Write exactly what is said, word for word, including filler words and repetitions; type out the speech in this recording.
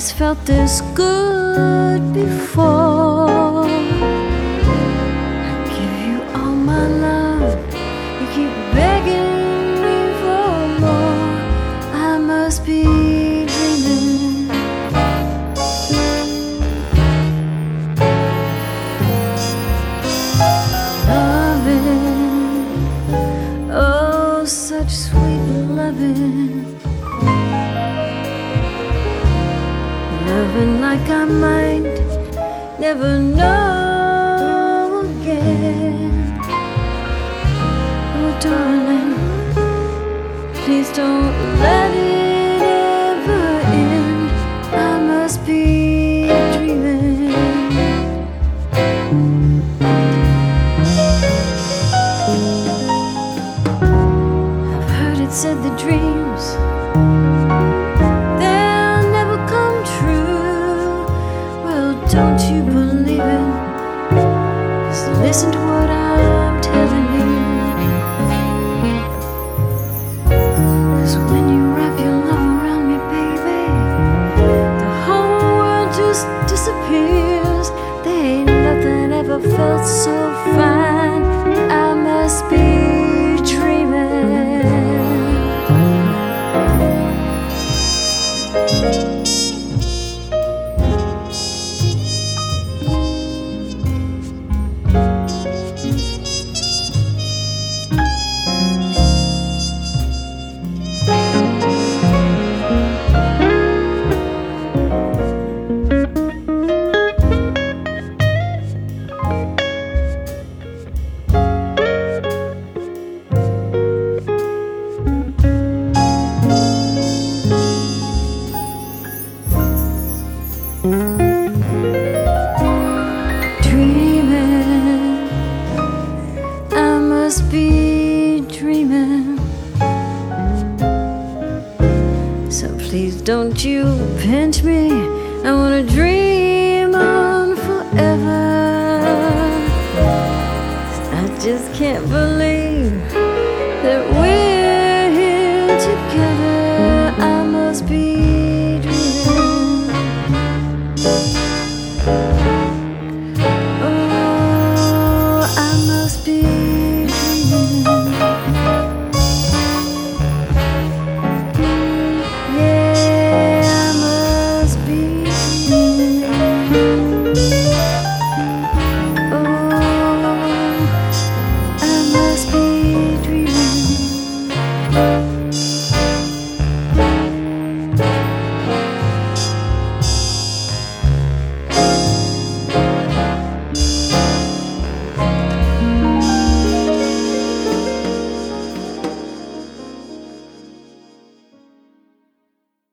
has felt this good before. I give you all my love, you keep begging me for more. I must be dreaming. Loving, oh, such sweet loving. Loving like I might never know again. Oh, darling, please don't let it ever end. I must be dreaming. I've heard it said the dreams don't you believe it? Just listen to what I'm telling you. Cause when you wrap your love around me, baby, the whole world just disappears. There ain't nothing ever felt so fine. I must be dreaming. Dreaming, I must be dreaming. So please don't you pinch me. I wanna dream on forever. I just can't believe